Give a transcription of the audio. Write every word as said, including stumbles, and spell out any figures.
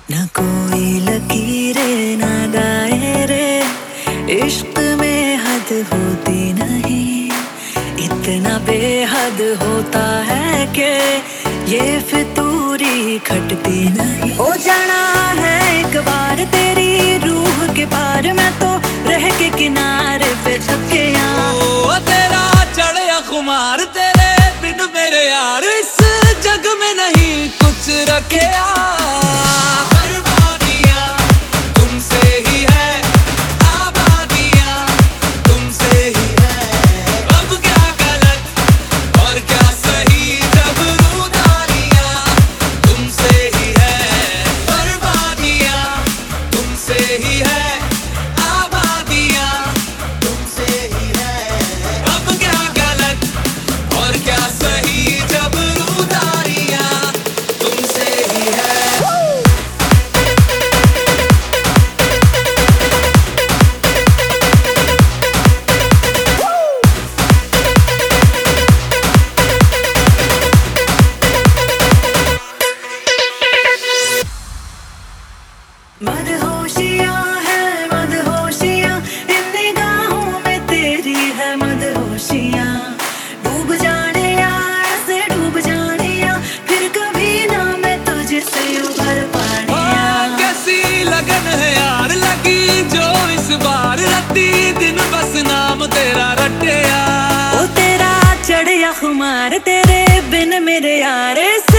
न कोई लकीरें न दायरे, इश्क में हद होती नहीं। इतना बेहद होता है कि ये फितूरी खटती नहीं। हो जाना है एक बार तेरी रूह के पार, मैं तो रह के किनारे पे थके यहाँ। ओ तेरा चढ़या खुमार, तेरे बिन मेरे यार इस जग में नहीं कुछ रखे। मदहोशियाँ है मदहोशियाँ, इन निगाहों में तेरी है मदहोशियाँ। डूब जाने यार ऐसे डूब जाने यार, फिर कभी ना मैं तुझसे उभर पाने यार। कैसी लगन है यार लगी जो इस बार, राती दिन बस नाम तेरा रटे यार। ओ तेरा चढ़या खुमार, तेरे बिन मेरे यार।